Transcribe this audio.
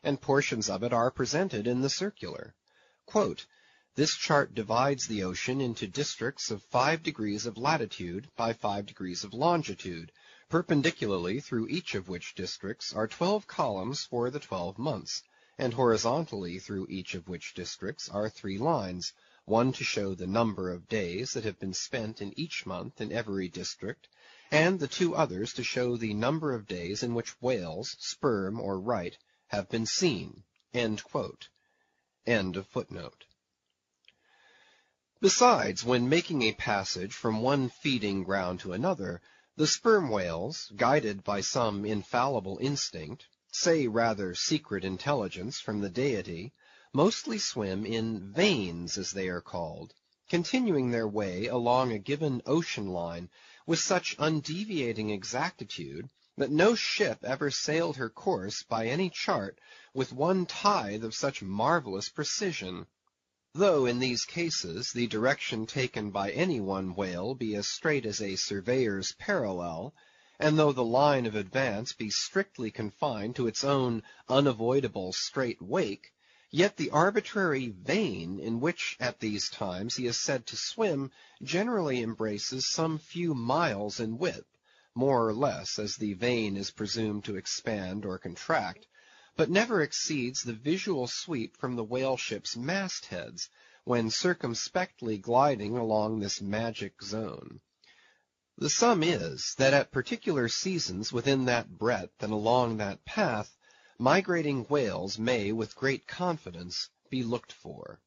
and portions of it are presented in the circular. Quote, "This chart divides the ocean into districts of 5 degrees of latitude by 5 degrees of longitude, perpendicularly through each of which districts are 12 columns for the 12 months, and horizontally through each of which districts are 3 lines, one to show the number of days that have been spent in each month in every district, and the 2 others to show the number of days in which whales, sperm or right, have been seen." End quote. End of footnote. Besides, when making a passage from one feeding ground to another, the sperm whales, guided by some infallible instinct, say rather secret intelligence from the Deity, mostly swim in veins, as they are called, continuing their way along a given ocean line with such undeviating exactitude that no ship ever sailed her course by any chart with 1/10 of such marvelous precision. Though in these cases the direction taken by any one whale be as straight as a surveyor's parallel, and though the line of advance be strictly confined to its own unavoidable straight wake, yet the arbitrary vein in which at these times he is said to swim generally embraces some few miles in width, more or less as the vein is presumed to expand or contract, but never exceeds the visual sweep from the whale-ship's mastheads, when circumspectly gliding along this magic zone. The sum is, that at particular seasons within that breadth and along that path, migrating whales may with great confidence be looked for.